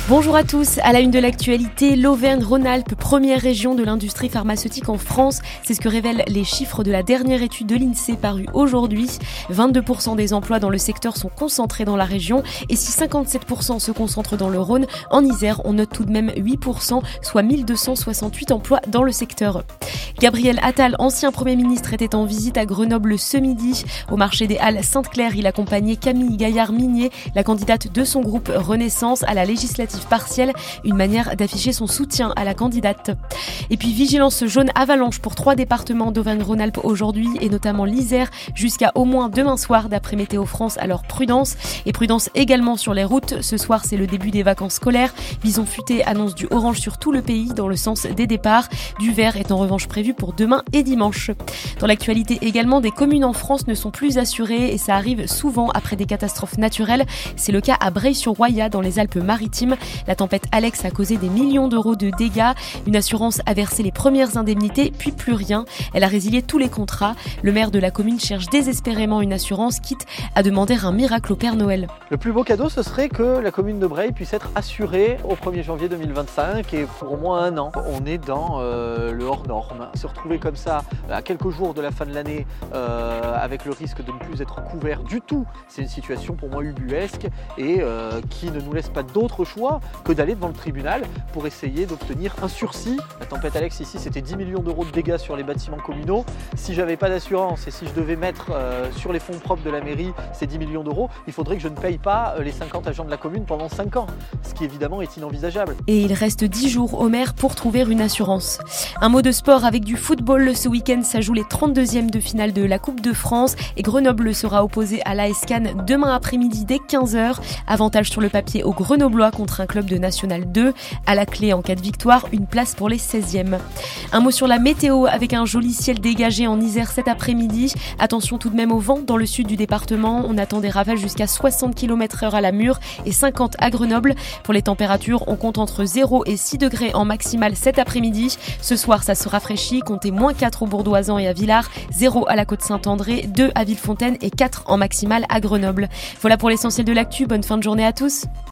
Bonjour à tous, à la une de l'actualité, l'Auvergne-Rhône-Alpes, première région de l'industrie pharmaceutique en France. C'est ce que révèlent les chiffres de la dernière étude de l'INSEE parue aujourd'hui. 22% des emplois dans le secteur sont concentrés dans la région et si 57% se concentrent dans le Rhône, en Isère, on note tout de même 8%, soit 1268 emplois dans le secteur. Gabriel Attal, ancien Premier ministre, était en visite à Grenoble ce midi. Au marché des Halles Sainte-Claire, il accompagnait Camille Gaillard-Minier, la candidate de son groupe Renaissance à la législative partielle, une manière d'afficher son soutien à la candidate. Et puis vigilance jaune avalanche pour 3 départements d'Auvergne-Rhône-Alpes aujourd'hui et notamment l'Isère jusqu'à au moins demain soir d'après Météo France, alors prudence. Et prudence également sur les routes. Ce soir c'est le début des vacances scolaires. Bison futé annonce du orange sur tout le pays dans le sens des départs. Du vert est en revanche prévu pour demain et dimanche. Dans l'actualité également, des communes en France ne sont plus assurées et ça arrive souvent après des catastrophes naturelles. C'est le cas à Breil-sur-Roya dans les Alpes-Maritimes. La tempête Alex a causé des millions d'euros de dégâts. Une assurance a versé les premières indemnités, puis plus rien. Elle a résilié tous les contrats. Le maire de la commune cherche désespérément une assurance, quitte à demander un miracle au Père Noël. Le plus beau cadeau, ce serait que la commune de Breil puisse être assurée au 1er janvier 2025 et pour au moins 1 an. On est dans le hors-norme. Se retrouver comme ça à quelques jours de la fin de l'année avec le risque de ne plus être couvert du tout, c'est une situation pour moi ubuesque et qui ne nous laisse pas d'autre choix que d'aller devant le tribunal pour essayer d'obtenir un sursis. La tempête Alex ici, c'était 10 millions d'euros de dégâts sur les bâtiments communaux. Si j'avais pas d'assurance et si je devais mettre sur les fonds propres de la mairie ces 10 millions d'euros, il faudrait que je ne paye pas les 50 agents de la commune pendant 5 ans, ce qui évidemment est inenvisageable. Et il reste 10 jours au maire pour trouver une assurance. Un mot de sport avec du football. Ce week-end, ça joue les 32e de finale de la Coupe de France et Grenoble sera opposé à l'AS Cannes demain après-midi dès 15h. Avantage sur le papier aux Grenoblois contre un club de National 2. À la clé, en cas de victoire, une place pour les 16e. Un mot sur la météo avec un joli ciel dégagé en Isère cet après-midi. Attention tout de même au vent dans le sud du département. On attend des rafales jusqu'à 60 km/h à la Mure et 50 à Grenoble. Pour les températures, on compte entre 0 et 6 degrés en maximale cet après-midi. Ce soir, ça se rafraîchit. Comptez -4 au Bourdoisan et à Villars, 0 à la Côte-Saint-André, 2 à Villefontaine et 4 en maximale à Grenoble. Voilà pour l'essentiel de l'actu. Bonne fin de journée à tous.